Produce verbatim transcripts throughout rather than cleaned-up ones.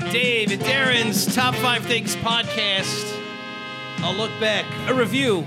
Dave and Darren's Top five Things podcast. A look back, a review,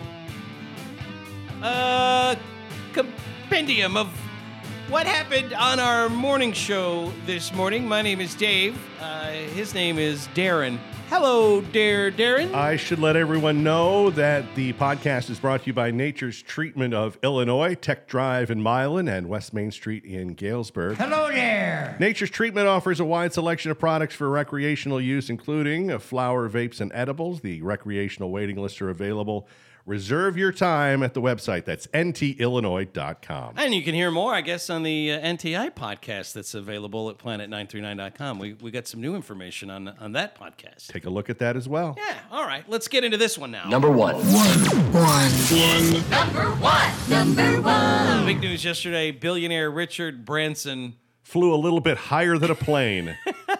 a compendium of what happened on our morning show this morning. My name is Dave. Uh, his name is Darren. Hello, Dare Darren. I should let everyone know that the podcast is brought to you by Nature's Treatment of Illinois, Tech Drive in Milan, and West Main Street in Galesburg. Hello there. Nature's Treatment offers a wide selection of products for recreational use, including flower, vapes, and edibles. The recreational waiting lists are available. Reserve your time at the website. That's N T illinois dot com. And you can hear more, I guess, on the uh, N T I podcast that's available at planet nine three nine dot com. We we got some new information on on that podcast. Take a look at that as well. Yeah, all right. Let's get into this one now. Number one. One. One. Number one. Number one. Big news yesterday. Billionaire Richard Branson Flew a little bit higher than a plane.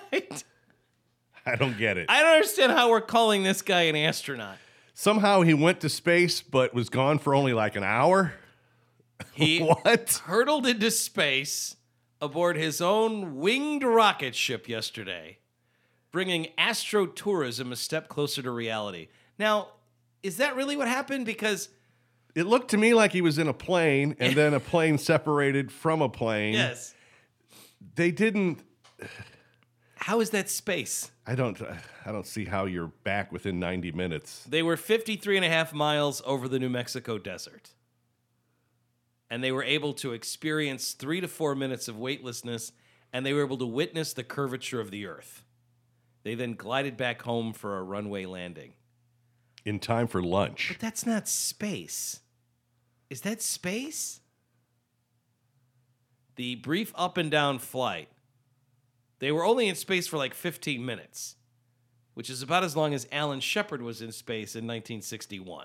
I don't get it. I don't understand how we're calling this guy an astronaut. Somehow he went to space, but was gone for only like an hour. He What? hurtled into space aboard his own winged rocket ship yesterday, bringing astrotourism a step closer to reality. Now, is that really what happened? Because It looked to me like he was in a plane, and then a plane separated from a plane. yes, They didn't. how is that space? I don't. I don't see how you're back within ninety minutes. They were fifty-three and a half miles over the New Mexico desert. And they were able to experience three to four minutes of weightlessness, and they were able to witness the curvature of the Earth. They then glided back home for a runway landing. In time for lunch. But that's not space. Is that space? The brief up and down flight, they were only in space for like fifteen minutes, which is about as long as Alan Shepard was in space in nineteen sixty-one.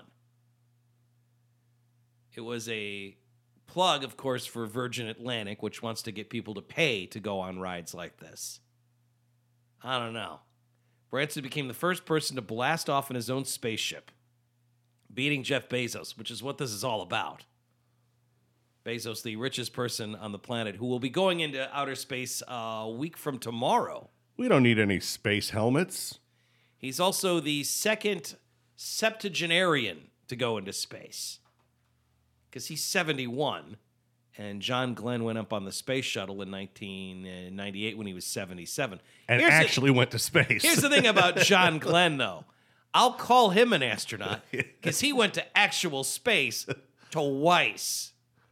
It was a plug, of course, for Virgin Atlantic, which wants to get people to pay to go on rides like this. I don't know. Branson became the first person to blast off in his own spaceship, beating Jeff Bezos, which is what this is all about. Bezos, the richest person on the planet, who will be going into outer space a week from tomorrow. We don't need any space helmets. He's also the second septuagenarian to go into space, because he's seventy-one, and John Glenn went up on the space shuttle in nineteen ninety-eight when he was seventy-seven. And Here's the- actually went to space. Here's the thing about John Glenn, though. I'll call him an astronaut because he went to actual space twice.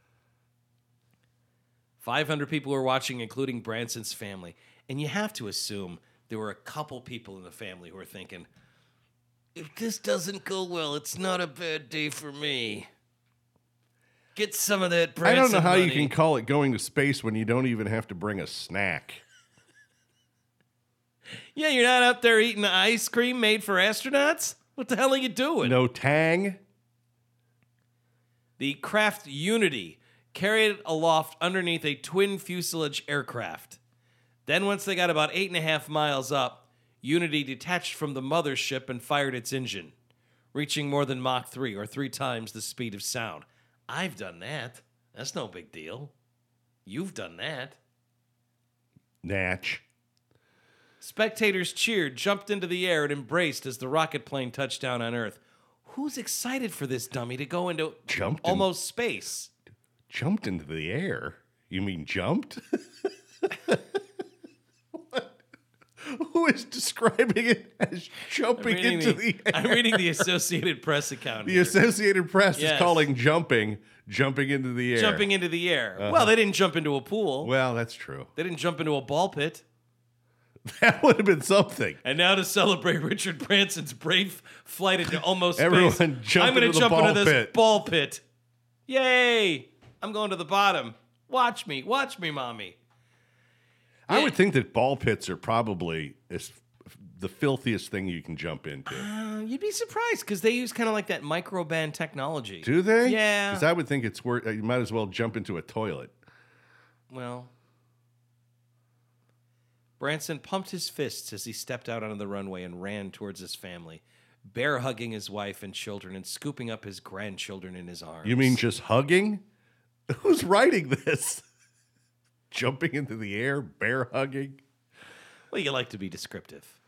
five hundred people were watching, including Branson's family. And you have to assume there were a couple people in the family who were thinking, if this doesn't go well, it's not a bad day for me. Get some of that Branson I don't know how money. you can call it going to space when you don't even have to bring a snack. Yeah, you're not up there eating ice cream made for astronauts? What the hell are you doing? No tang. The craft Unity carried it aloft underneath a twin fuselage aircraft. Then once they got about eight and a half miles up, Unity detached from the mothership and fired its engine, reaching more than Mach three, or three times the speed of sound. I've done that. That's no big deal. You've done that. Natch. Spectators cheered, jumped into the air, and embraced as the rocket plane touched down on Earth. Who's excited for this dummy to go into Jumped in- almost space? Jumped into the air. You mean jumped? What? Who is describing it as jumping reading into the, the, air? I'm reading the Associated Press account The here. Associated Press Yes. is calling jumping jumping into the air. Jumping into the air. Well, they didn't jump into a pool. Well, that's true. They didn't jump into a ball pit. That would have been something. And now to celebrate Richard Branson's brave flight into almost Everyone space, jump I'm gonna into the jump ball into this pit. ball pit. Yay! I'm going to the bottom. Watch me. Watch me, mommy. I Yeah. would think that ball pits are probably is the filthiest thing you can jump into. Uh, you'd be surprised because they use kind of like that microband technology. Do they? Yeah. Because I would think it's worth. You might as well jump into a toilet. Well, Branson pumped his fists as he stepped out onto the runway and ran towards his family, bear hugging his wife and children and scooping up his grandchildren in his arms. You mean just hugging? Who's writing this? Jumping into the air, bear hugging. Well, you like to be descriptive.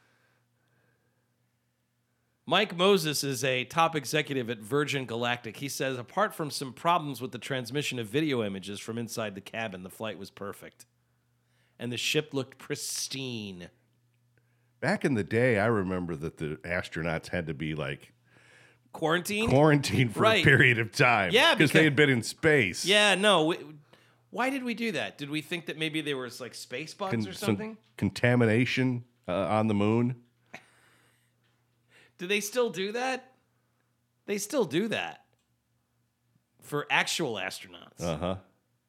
Mike Moses is a top executive at Virgin Galactic. He says, apart from some problems with the transmission of video images from inside the cabin, the flight was perfect. And the ship looked pristine. Back in the day, I remember that the astronauts had to be like Quarantined? quarantined for Right. a period of time. Yeah, because they because- had been in space. Yeah, no. We, why did we do that? Did we think that maybe there was like space bugs Con- or some something? contamination uh, on the moon. Do they still do that? They still do that for actual astronauts. Uh huh.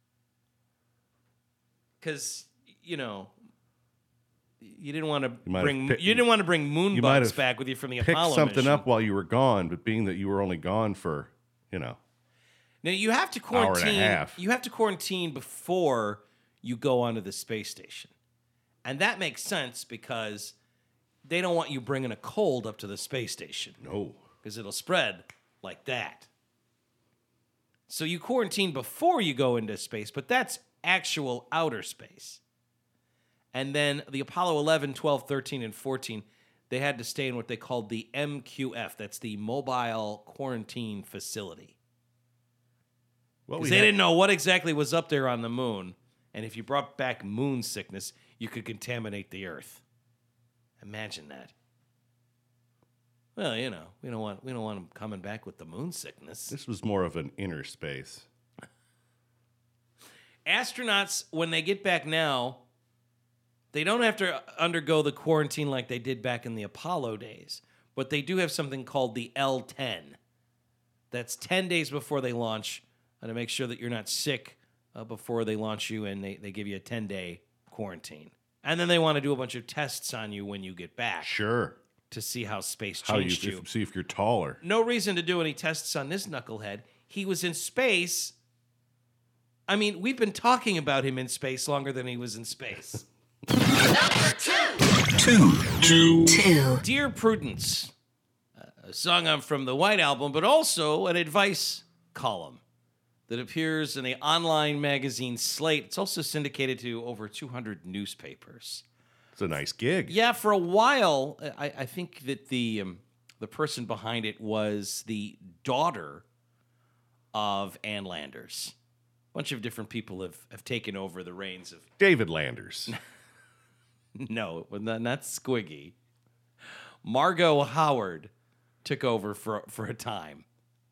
Because, you know, you didn't want to might have bring picked- you didn't want to bring moon you might bugs have back with you from the Pick Apollo something mission. up while you were gone, but being that you were only gone for, you know, Now you have to Hour and a quarantine. half. You have to quarantine before you go onto the space station, and that makes sense because they don't want you bringing a cold up to the space station no. because it'll spread like that. So you quarantine before you go into space, but that's actual outer space. And then the Apollo eleven, twelve, thirteen, and fourteen, they had to stay in what they called the M Q F. That's the Mobile Quarantine Facility. Well, Because we they had- didn't know what exactly was up there on the moon. And if you brought back moon sickness, you could contaminate the Earth. Imagine that. Well, you know, we don't want we don't want them coming back with the moon sickness. This was more of an inner space. Astronauts, when they get back now, they don't have to undergo the quarantine like they did back in the Apollo days, but they do have something called the L ten. That's ten days before they launch, uh, to make sure that you're not sick uh, before they launch you, and they, they give you a ten-day quarantine. And then they want to do a bunch of tests on you when you get back Sure. to see how space How you, changed you. if- see if you're taller. No reason to do any tests on this knucklehead. He was in space. I mean, we've been talking about him in space longer than he was in space. Number two. Two. Two. Two. Dear Prudence, a song on from the White Album, but also an advice column that appears in the online magazine Slate. It's also syndicated to over two hundred newspapers. It's a nice gig. Yeah, for a while, I, I think that the um, the person behind it was the daughter of Ann Landers. A bunch of different people have, have taken over the reins of. David Landers. No, it was not, not Squiggy. Margot Howard took over for for a time.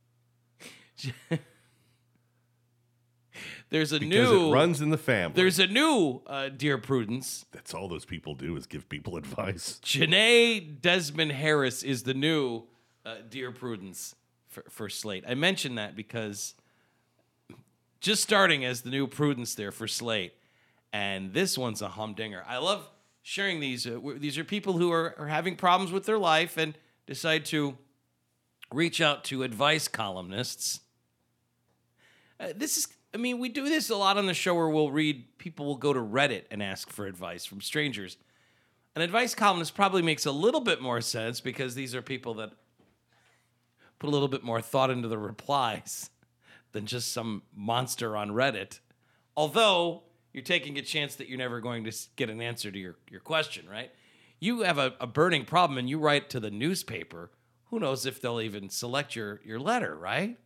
There's a Because new it runs in the family. There's a new uh, Dear Prudence. That's all those people do is give people advice. Janae Desmond Harris is the new uh, Dear Prudence for, for Slate. I mentioned that because just starting as the new Prudence there for Slate, and this one's a humdinger. I love sharing these. Uh, w- these are people who are, are having problems with their life and decide to reach out to advice columnists. Uh, this is, I mean, we do this a lot on the show where we'll read, people will go to Reddit and ask for advice from strangers. An advice columnist probably makes a little bit more sense because these are people that put a little bit more thought into the replies than just some monster on Reddit. Although you're taking a chance that you're never going to s- get an answer to your, your question, right? You have a, a burning problem and you write to the newspaper. Who knows if they'll even select your, your letter, right?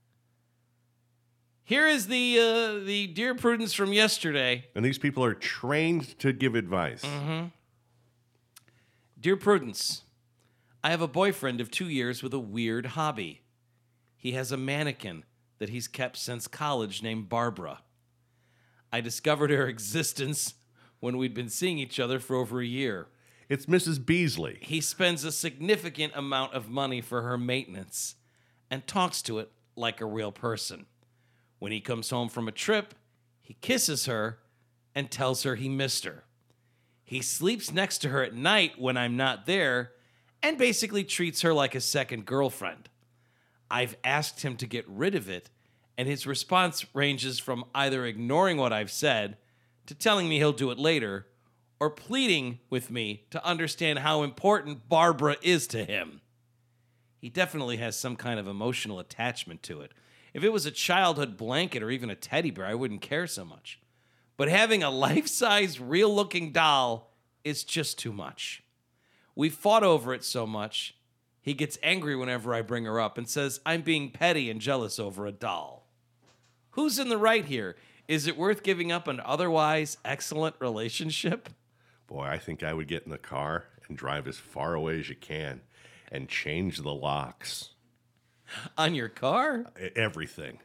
Here is the uh, the Dear Prudence from yesterday. And these people are trained to give advice. Mm-hmm. Dear Prudence, I have a boyfriend of two years with a weird hobby. He has a mannequin that he's kept since college named Barbara. I discovered her existence when we'd been seeing each other for over a year. It's Missus Beasley. He spends a significant amount of money for her maintenance and talks to it like a real person. When he comes home from a trip, he kisses her and tells her he missed her. He sleeps next to her at night when I'm not there and basically treats her like a second girlfriend. I've asked him to get rid of it, and his response ranges from either ignoring what I've said to telling me he'll do it later or pleading with me to understand how important Barbara is to him. He definitely has some kind of emotional attachment to it. If it was a childhood blanket or even a teddy bear, I wouldn't care so much. But having a life-size, real-looking doll is just too much. We fought over it so much, he gets angry whenever I bring her up and says I'm being petty and jealous over a doll. Who's in the right here? Is it worth giving up an otherwise excellent relationship? Boy, I think I would get in the car and drive as far away as you can and change the locks. On your car? E- Everything.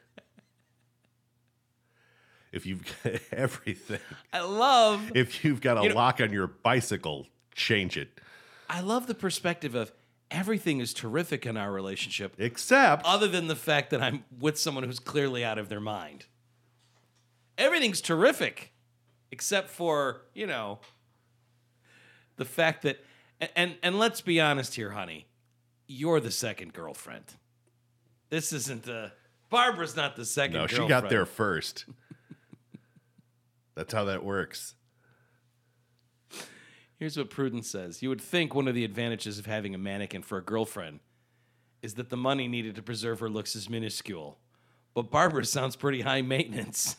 If you've got everything. I love If you've got a You know- lock on your bicycle, change it. I love the perspective of everything is terrific in our relationship, Except other than the fact that I'm with someone who's clearly out of their mind. Everything's terrific, except for, you know, the fact that, and and let's be honest here, honey, you're the second girlfriend. This isn't the, Barbara's not the second no, she girlfriend. got there first. That's how that works. Here's what Prudence says. You would think one of the advantages of having a mannequin for a girlfriend is that the money needed to preserve her looks is minuscule. But Barbara sounds pretty high maintenance.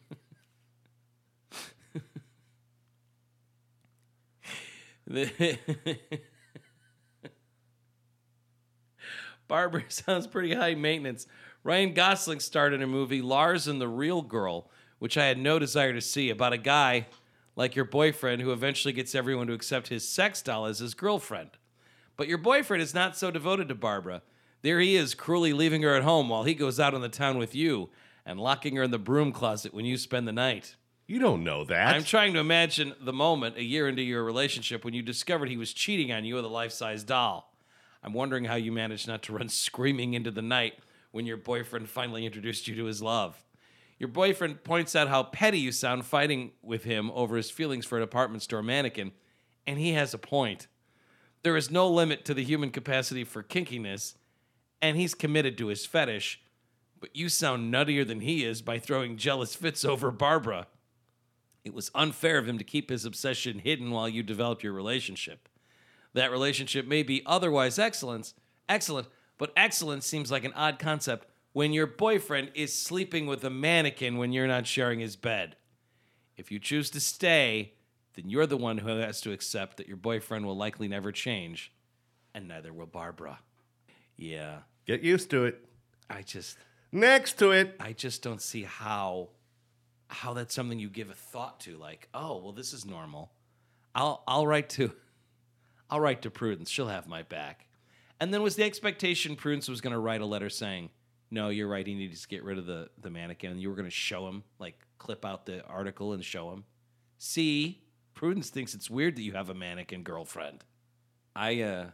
Barbara sounds pretty high maintenance. Ryan Gosling starred in a movie, Lars and the Real Girl, which I had no desire to see, about a guy like your boyfriend who eventually gets everyone to accept his sex doll as his girlfriend. But your boyfriend is not so devoted to Barbara. There he is, cruelly leaving her at home while he goes out on the town with you and locking her in the broom closet when you spend the night. You don't know that. I'm trying to imagine the moment a year into your relationship when you discovered he was cheating on you with a life-size doll. I'm wondering how you managed not to run screaming into the night when your boyfriend finally introduced you to his love. Your boyfriend points out how petty you sound fighting with him over his feelings for a department store mannequin, and he has a point. There is no limit to the human capacity for kinkiness, and he's committed to his fetish, but you sound nuttier than he is by throwing jealous fits over Barbara. It was unfair of him to keep his obsession hidden while you developed your relationship. That relationship may be otherwise excellent, excellent, but excellence seems like an odd concept when your boyfriend is sleeping with a mannequin when you're not sharing his bed. If you choose to stay, then you're the one who has to accept that your boyfriend will likely never change, and neither will Barbara. Yeah, Get used to it. I just, Next to it. I just don't see how, how that's something you give a thought to. Like, oh, well, this is normal. I'll, I'll write to, I'll write to Prudence. She'll have my back. And then was the expectation Prudence was going to write a letter saying, no, you're right, he needs to get rid of the, the mannequin, and you were going to show him, like, clip out the article and show him. See, Prudence thinks it's weird that you have a mannequin girlfriend. I, uh,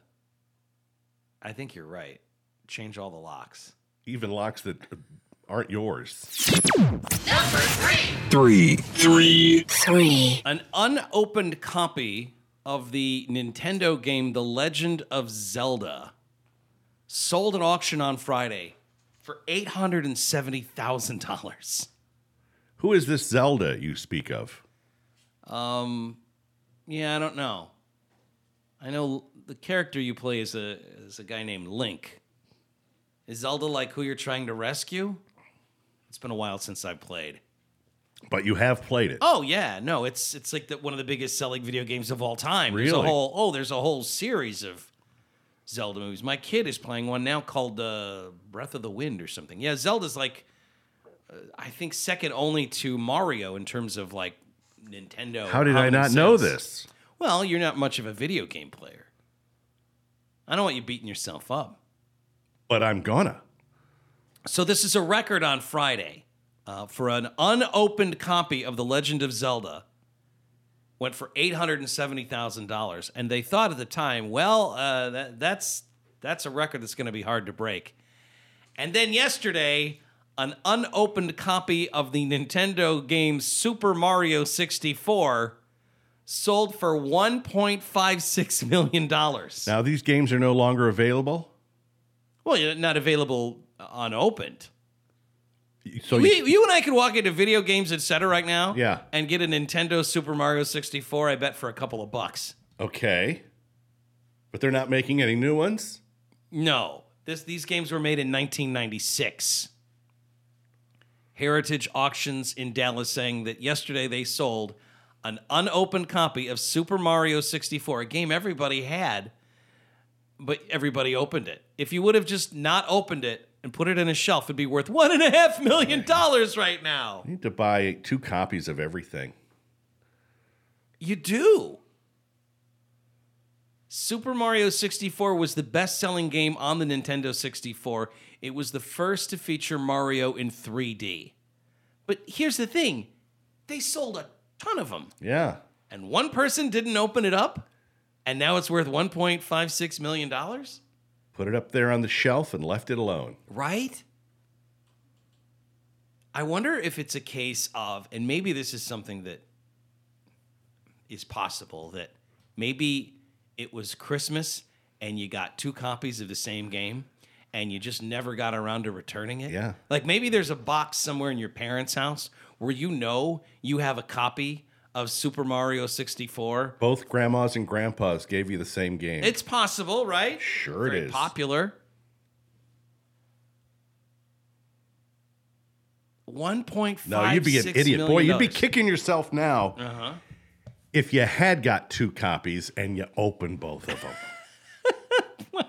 I think you're right. Change all the locks. Even locks that aren't yours. Number three. Three. Three. Three. An unopened copy of the Nintendo game The Legend of Zelda sold at auction on Friday for eight hundred seventy thousand dollars. Who is this Zelda you speak of? Um, yeah, I don't know. I know the character you play is a is a guy named Link. Is Zelda like who you're trying to rescue? It's been a while since I've played. But you have played it. Oh yeah, no, it's it's like the, one of the biggest selling video games of all time. There's a Really? whole oh, there's a whole series of Zelda movies. My kid is playing one now called uh, Breath of the Wind or something. Yeah, Zelda's like uh, I think second only to Mario in terms of like Nintendo. How did I common not know sense. this? Well, you're not much of a video game player. I don't want you beating yourself up. But I'm gonna. So this is a record on Friday uh, for an unopened copy of The Legend of Zelda. Went for eight hundred seventy thousand dollars, and they thought at the time, well, uh, that, that's that's a record that's going to be hard to break. And then yesterday, an unopened copy of the Nintendo game Super Mario sixty-four sold for one point five six million dollars. Now these games are no longer available. Well, you're not available unopened. So we, you, you and I could walk into Video Games et cetera right now, Yeah. and get a Nintendo Super Mario sixty-four. I bet for a couple of bucks. okay. But they're not making any new ones? No, this these games were made in nineteen ninety-six. Heritage Auctions in Dallas saying that yesterday they sold an unopened copy of Super Mario sixty-four, a game everybody had, but everybody opened it. If you would have just not opened it and put it in a shelf, it'd be worth one and a half million dollars right now. You need to buy two copies of everything. You do. Super Mario sixty-four was the best-selling game on the Nintendo sixty-four. It was the first to feature Mario in three D. But here's the thing. They sold a ton of them. Yeah. And one person didn't open it up, and now it's worth one point five six million dollars? Put it up there on the shelf and left it alone. Right? I wonder if it's a case of, and maybe this is something that is possible, that maybe it was Christmas and you got two copies of the same game and you just never got around to returning it. Yeah. Like maybe there's a box somewhere in your parents' house where you know you have a copy of Super Mario sixty-four. Both grandmas and grandpas gave you the same game. It's possible, right? Sure it Very is. popular. one point five No, you'd be an idiot. Boy, you'd be kicking yourself now Uh-huh. if you had got two copies and you opened both of them.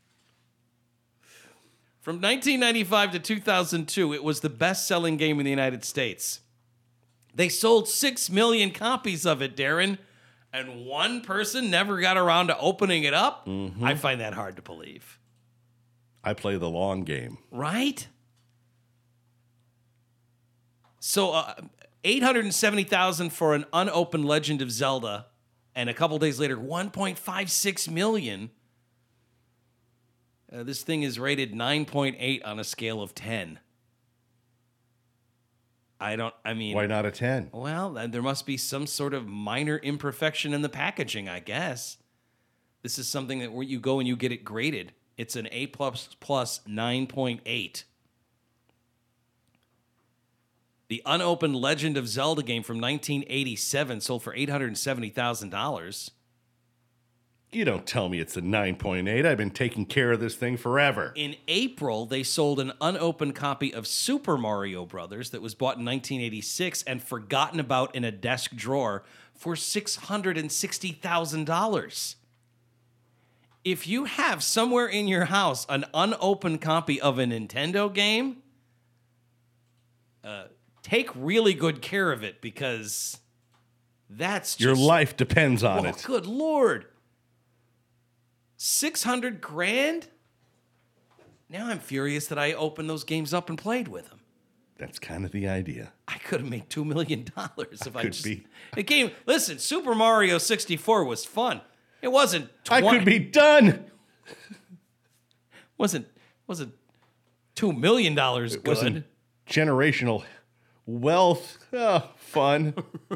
From nineteen ninety-five to two thousand two, it was the best-selling game in the United States. They sold six million copies of it, Darren, and one person never got around to opening it up? Mm-hmm. I find that hard to believe. I play the long game. Right? So, uh, eight hundred seventy thousand for an unopened Legend of Zelda, and a couple days later, one point five six million. Uh, this thing is rated nine point eight on a scale of ten. I don't, I mean... Why not a ten? Well, then there must be some sort of minor imperfection in the packaging, I guess. This is something that where you go and you get it graded. It's an A plus plus nine point eight. The unopened Legend of Zelda game from nineteen eighty-seven sold for eight hundred seventy thousand dollars. You don't tell me it's a nine point eight. I've been taking care of this thing forever. In April, they sold an unopened copy of Super Mario Brothers that was bought in nineteen eighty-six and forgotten about in a desk drawer for six hundred sixty thousand dollars. If you have somewhere in your house an unopened copy of a Nintendo game, uh, take really good care of it because that's just... Your life depends on Oh, it. good Lord. six hundred grand? Now I'm furious that I opened those games up and played with them. That's kind of the idea. I could have made two million dollars if I, could just... be. The game... Listen, Super Mario sixty-four was fun. It wasn't... twenty, I could be done. Wasn't... Wasn't two million dollars It good. wasn't generational wealth. Oh, fun.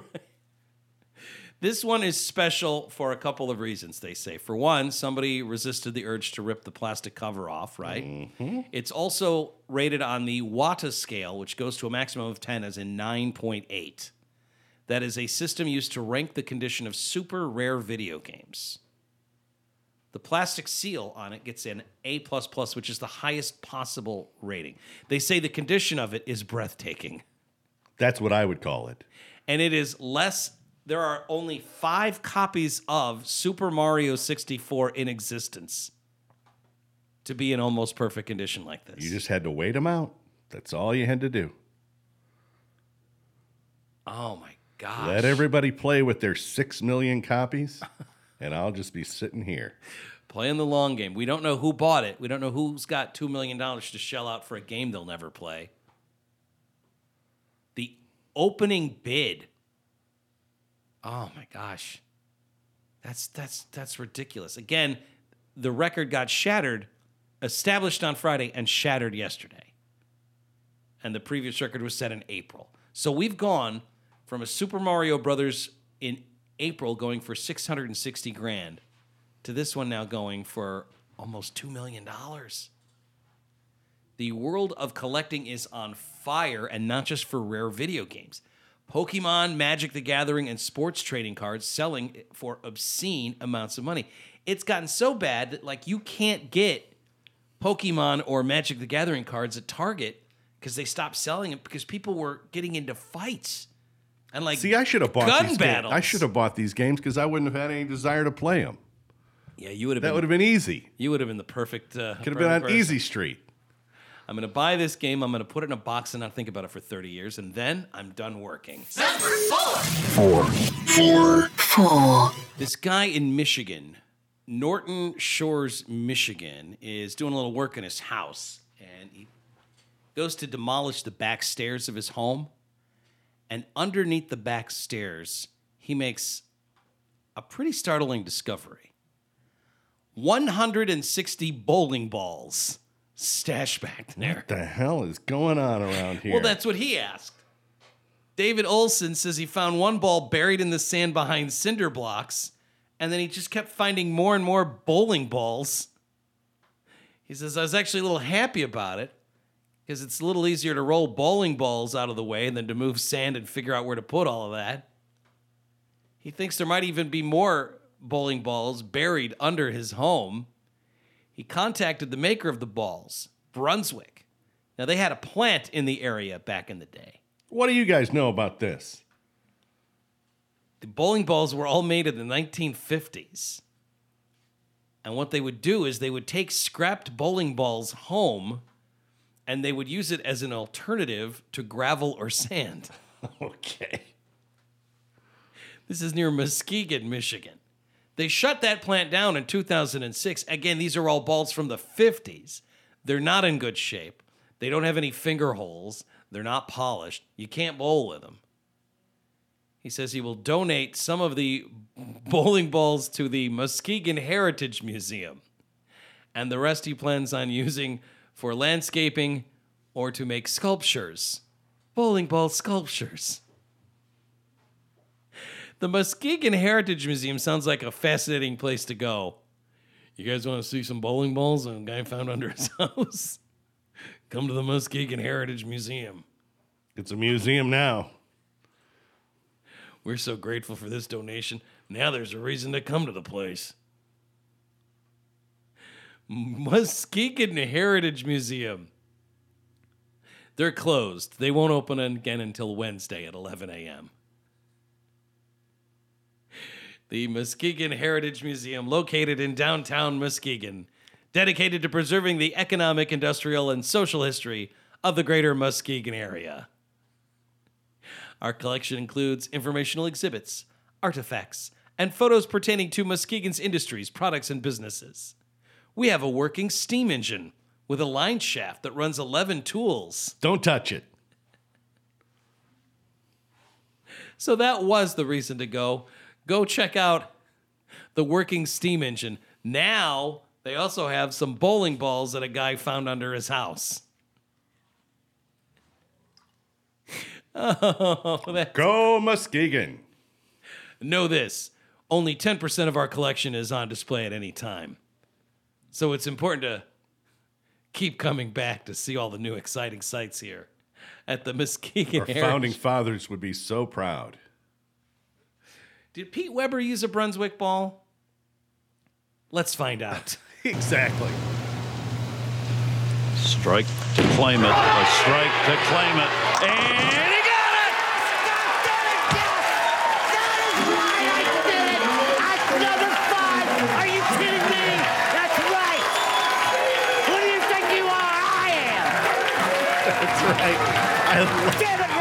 This one is special for a couple of reasons, they say. For one, somebody resisted the urge to rip the plastic cover off, right? Mm-hmm. It's also rated on the Wata scale, which goes to a maximum of ten, as in nine point eight. That is a system used to rank the condition of super rare video games. The plastic seal on it gets an A plus plus, which is the highest possible rating. They say the condition of it is breathtaking. That's what I would call it. And it is less... There are only five copies of Super Mario sixty-four in existence to be in almost perfect condition like this. You just had to wait them out. That's all you had to do. Oh, my gosh. Let everybody play with their six million copies, and I'll just be sitting here. Playing the long game. We don't know who bought it. We don't know who's got two million dollars to shell out for a game they'll never play. The opening bid. Oh my gosh. That's that's that's ridiculous. Again, the record got shattered, established on Friday and shattered yesterday. And the previous record was set in April. So we've gone from a Super Mario Brothers in April going for six hundred sixty grand to this one now going for almost two million dollars. The world of collecting is on fire, and not just for rare video games. Pokemon, Magic the Gathering, and sports trading cards selling for obscene amounts of money. It's gotten so bad that, like, you can't get Pokemon or Magic the Gathering cards at Target because they stopped selling it because people were getting into fights. And like See, I should have bought gun these battles. games. I should have bought these games because I wouldn't have had any desire to play them. Yeah, you would have That been would have been easy. you would have been the perfect uh Could have been on perfect person. Easy Street. I'm going to buy this game, I'm going to put it in a box and not think about it for thirty years, and then I'm done working. Number four. Four. Four. This guy in Michigan, Norton Shores, Michigan, is doing a little work in his house, and he goes to demolish the back stairs of his home, and underneath the back stairs, he makes a pretty startling discovery. one hundred sixty bowling balls stashed back there. What the hell is going on around here? Well, that's what he asked. David Olson says he found one ball buried in the sand behind cinder blocks, and then he just kept finding more and more bowling balls. He says, I was actually a little happy about it because it's a little easier to roll bowling balls out of the way than to move sand and figure out where to put all of that. He thinks there might even be more bowling balls buried under his home. He contacted the maker of the balls, Brunswick. Now, they had a plant in the area back in the day. What do you guys know about this? The bowling balls were all made in the nineteen fifties. And what they would do is they would take scrapped bowling balls home and they would use it as an alternative to gravel or sand. Okay. This is near Muskegon, Michigan. They shut that plant down in two thousand six. Again, these are all balls from the fifties. They're not in good shape. They don't have any finger holes. They're not polished. You can't bowl with them. He says he will donate some of the bowling balls to the Muskegon Heritage Museum. And the rest he plans on using for landscaping or to make sculptures. Bowling ball sculptures. The Muskegon Heritage Museum sounds like a fascinating place to go. You guys want to see some bowling balls a guy found under his house? Come to the Muskegon Heritage Museum. It's a museum now. We're so grateful for this donation. Now there's a reason to come to the place. Muskegon Heritage Museum. They're closed. They won't open again until Wednesday at eleven a.m. The Muskegon Heritage Museum, located in downtown Muskegon, dedicated to preserving the economic, industrial, and social history of the greater Muskegon area. Our collection includes informational exhibits, artifacts, and photos pertaining to Muskegon's industries, products, and businesses. We have a working steam engine with a line shaft that runs eleven tools. Don't touch it. So that was the reason to go. Go check out the working steam engine. Now they also have some bowling balls that a guy found under his house. Oh, that, Go Muskegon. know this. Only ten percent of our collection is on display at any time. So it's important to keep coming back to see all the new exciting sights here at the Muskegon Our Heritage. founding fathers would be so proud. Did Pete Weber use a Brunswick ball? Let's find out. Exactly. Strike to claim it. A strike to claim it. And he got it! That is why I did it! That's number five! Are you kidding me? That's right! Who do you think you are? I am! That's right. I love, Get it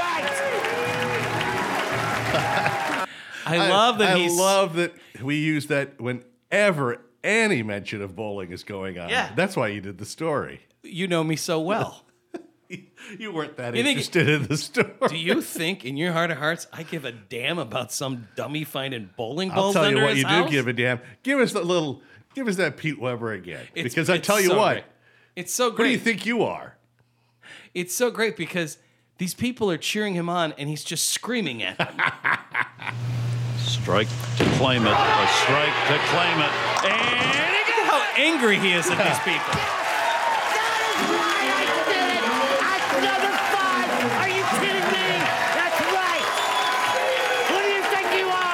right! I love that I he's love that we use that whenever any mention of bowling is going on. Yeah. That's why you did the story. you know me so well. You weren't that You think- interested in the story. Do you think in your heart of hearts I give a damn about some dummy finding bowling I'll balls tell under you what, his you house? do give a damn. Give us that little, give us that Pete Weber again. It's- because I it's tell you so what, great. It's so who great. do you think you are? It's so great because these people are cheering him on and he's just screaming at them. Strike to claim it. A strike to claim it. And he Look got at how angry he is at these people. That is why I did it! That's number five! Are you kidding me? That's right! Who do you think you are?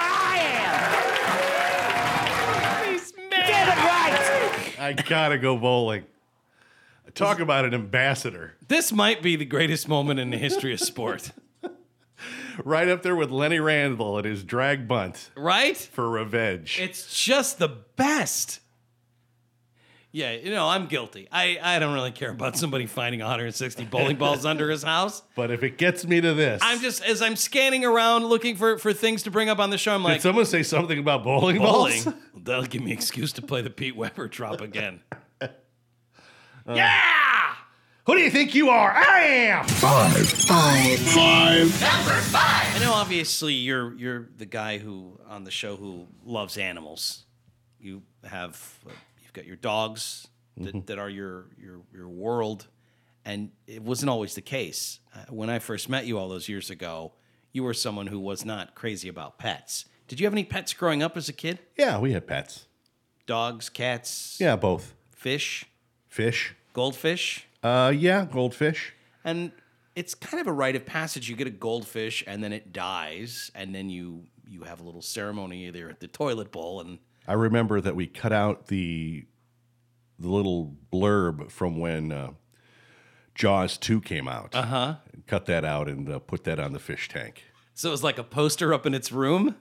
I am! He's mad. Get it right! I gotta go bowling. Talk about an ambassador. This might be the greatest moment in the history of sport. Right up there with Lenny Randle and his drag bunt Right? for revenge. It's just the best. Yeah, you know, I'm guilty. I, I don't really care about somebody finding one hundred sixty bowling balls under his house. But if it gets me to this, I'm just, as I'm scanning around looking for, for things to bring up on the show, I'm did like, someone say something about bowling, bowling? balls? That'll give me an excuse to play the Pete Weber drop again. Yeah! Who do you think you are? I am! Five. Five. Five. I know, obviously, you're you're the guy who on the show who loves animals. You have uh, you've got your dogs that, Mm-hmm. that are your your your world, and it wasn't always the case. Uh, when I first met you all those years ago, you were someone who was not crazy about pets. Did you have any pets growing up as a kid? Yeah, we had pets. Dogs, cats, Yeah, both. fish, Fish. goldfish, Uh, yeah, goldfish. and it's kind of a rite of passage. You get a goldfish, and then it dies, and then you you have a little ceremony either at the toilet bowl, and I remember that we cut out the the little blurb from when uh, Jaws two came out. uh huh. Cut that out and uh, put that on the fish tank. So it was like a poster up in its room.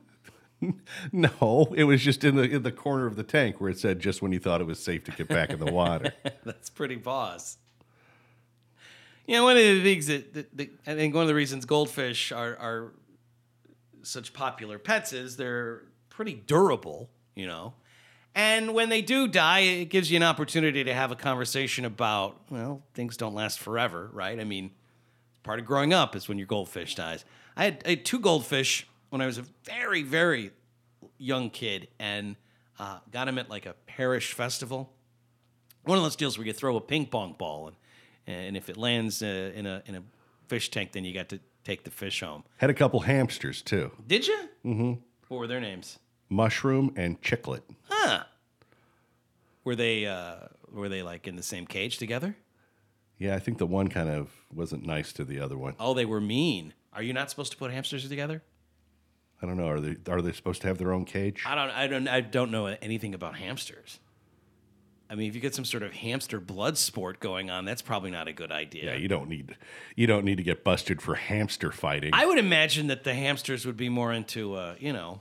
No, it was just in the in the corner of the tank where it said just when you thought it was safe to get back in the water. That's pretty boss. You know, one of the things that, that, that I think one of the reasons goldfish are are such popular pets is they're pretty durable, you know. And when they do die, it gives you an opportunity to have a conversation about, well, things don't last forever, right? I mean, part of growing up is when your goldfish dies. I had, I had two goldfish when I was a very, very young kid, and uh, got them at like a parish festival. One of those deals where you throw a ping pong ball, and and if it lands uh, in a in a fish tank, then you got to take the fish home. Had a couple hamsters too. Did you? Mm-hmm. What were their names? Mushroom and Chicklet. Huh? Were they uh, were they like in the same cage together? Yeah, I think the one kind of wasn't nice to the other one. Oh, they were mean. Are you not supposed to put hamsters together? I don't know. Are they are they supposed to have their own cage? I don't. I don't. I don't know anything about hamsters. I mean, if you get some sort of hamster blood sport going on, that's probably not a good idea. Yeah, you don't need you don't need to get busted for hamster fighting. I would imagine that the hamsters would be more into, uh, you know,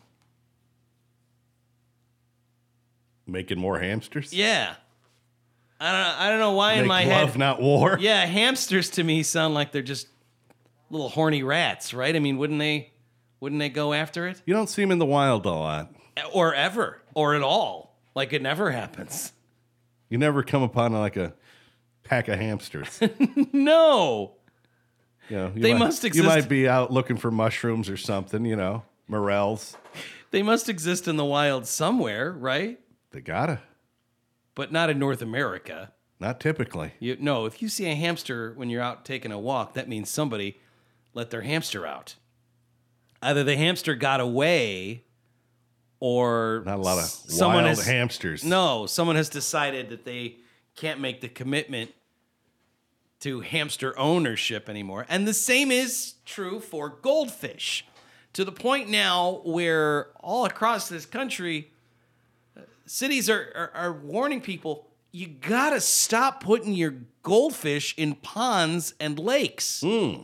Making more hamsters? yeah. I don't. I don't know why in Make my love, head. not war. Yeah, hamsters to me sound like they're just little horny rats, right? I mean, wouldn't they? Wouldn't they go after it? You don't see them in the wild a lot. Or ever, or at all? Like it never happens. You never come upon like a pack of hamsters. No. You know, you They might, must You exist. might be out looking for mushrooms or something. You know, morels. They must exist in the wild somewhere, right? They gotta. But not in North America. Not typically. You, no, if you see a hamster when you're out taking a walk, that means somebody let their hamster out. Either the hamster got away, or Not a lot of s- someone wild has, hamsters. No, someone has decided that they can't make the commitment to hamster ownership anymore. And the same is true for goldfish. To the point now where all across this country, uh, cities are, are, are warning people, you gotta stop putting your goldfish in ponds and lakes.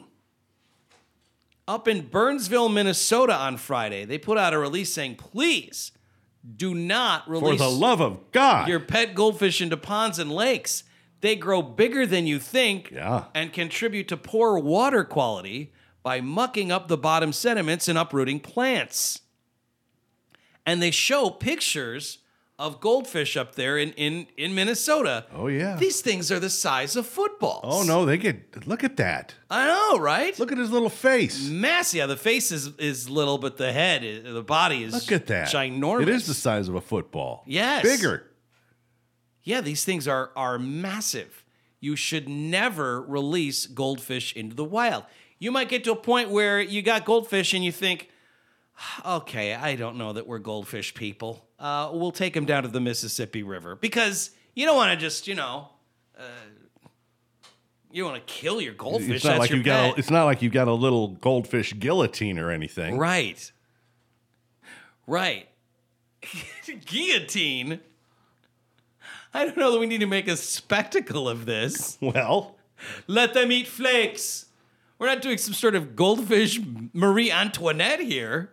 Up in Burnsville, Minnesota on Friday, they put out a release saying, please do not For release the love of God. your pet goldfish into ponds and lakes. They grow bigger than you think Yeah. and contribute to poor water quality by mucking up the bottom sediments and uprooting plants. And they show pictures of goldfish up there in, in, in Minnesota. Oh, yeah. These things are the size of footballs. Oh, no, they get. Look at that. I know, right? Look at his little face. Massive. Yeah, the face is, is little, but the head, is, the body is Look at that. ginormous. It is the size of a football. Yes. Bigger. Yeah, these things are are massive. You should never release goldfish into the wild. You might get to a point where you got goldfish and you think, okay, I don't know that we're goldfish people. Uh, we'll take them down to the Mississippi River because you don't want to just, you know, uh, you want to kill your goldfish. It's not That's like your you got. pet. A, it's not like you got a little goldfish guillotine or anything. Right. Right. Guillotine. I don't know that we need to make a spectacle of this. Well, Let them eat flakes. We're not doing some sort of goldfish Marie Antoinette here.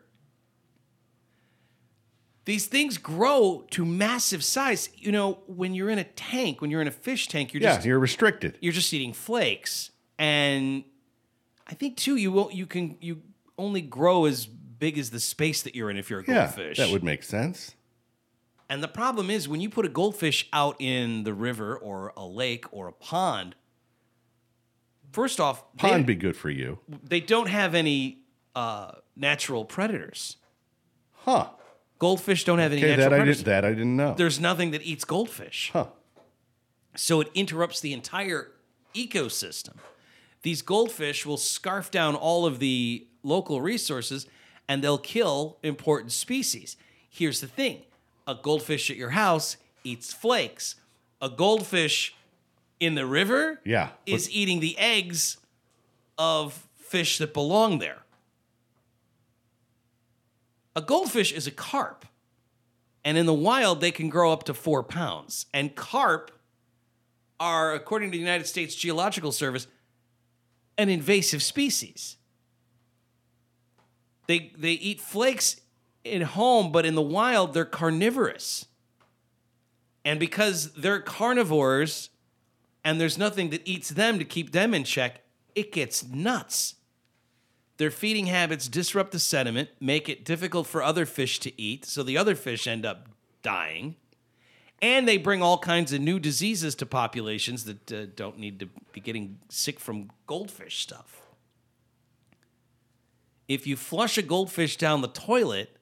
These things grow to massive size. You know, when you're in a tank, when you're in a fish tank, you're Yeah, just you're restricted. you're just eating flakes. And I think too, you won't you can you only grow as big as the space that you're in if you're a Yeah, goldfish. that would make sense. And the problem is when you put a goldfish out in the river or a lake or a pond, first off, Pond they, be good for you. they don't have any uh, natural predators. Huh. Goldfish don't have any Okay, natural that I, predators. did, that I didn't know. There's nothing that eats goldfish. Huh. So it interrupts the entire ecosystem. These goldfish will scarf down all of the local resources and they'll kill important species. Here's the thing. A goldfish at your house eats flakes. A goldfish in the river Yeah. is eating the eggs of fish that belong there. A goldfish is a carp. And in the wild, they can grow up to four pounds. And carp are, according to the United States Geological Service, an invasive species. They, they eat flakes in home, but in the wild, they're carnivorous. And because they're carnivores and there's nothing that eats them to keep them in check, it gets nuts. Their feeding habits disrupt the sediment, make it difficult for other fish to eat, so the other fish end up dying. And they bring all kinds of new diseases to populations that uh, don't need to be getting sick from goldfish stuff. If you flush a goldfish down the toilet,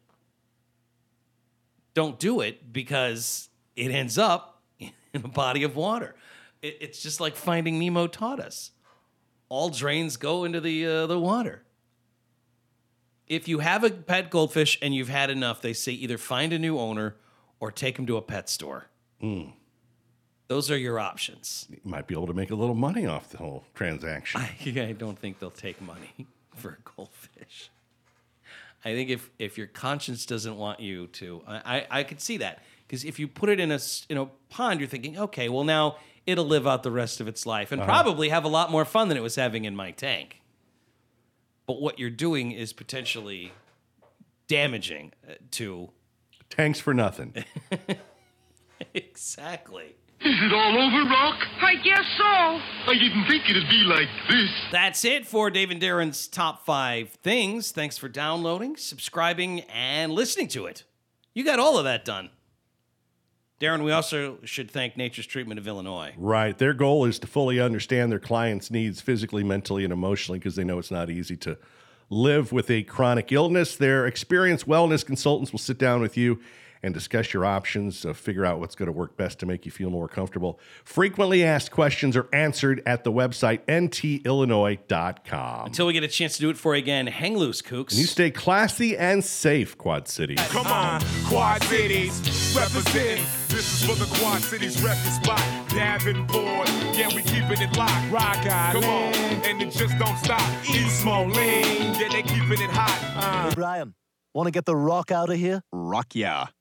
don't do it because it ends up in a body of water. It, it's just like Finding Nemo taught us. All drains go into the uh, the water. If you have a pet goldfish and you've had enough, they say either find a new owner or take them to a pet store. Mm. Those are your options. You might be able to make a little money off the whole transaction. I, I don't think they'll take money for a goldfish. I think if, if your conscience doesn't want you to, I, I, I could see that. Because if you put it in a, s- in a pond, you're thinking, okay, well now it'll live out the rest of its life and Uh-huh. probably have a lot more fun than it was having in my tank. But what you're doing is potentially damaging uh, to... Tanks for nothing. Exactly. Is it all over, Rock? I guess so. I didn't think it'd be like this. That's it for Dave and Darren's Top five Things. Thanks for downloading, subscribing, and listening to it. You got all of that done. Darren, we also should thank Nature's Treatment of Illinois. Right. Their goal is to fully understand their clients' needs physically, mentally, and emotionally because they know it's not easy to live with a chronic illness. Their experienced wellness consultants will sit down with you and discuss your options, uh, figure out what's going to work best to make you feel more comfortable. Frequently asked questions are answered at the website N T illinois dot com. Until we get a chance to do it for you again, hang loose, kooks. And you stay classy and safe, Quad Cities. Come on, Quad Cities, represent. This is for the Quad Cities record spot. Davenport, yeah, we keeping it locked. Rock Island, come on, and it just don't stop. East Moline, yeah, they keeping it hot. Uh. Hey, Brian, want to get the rock out of here? Rock yeah.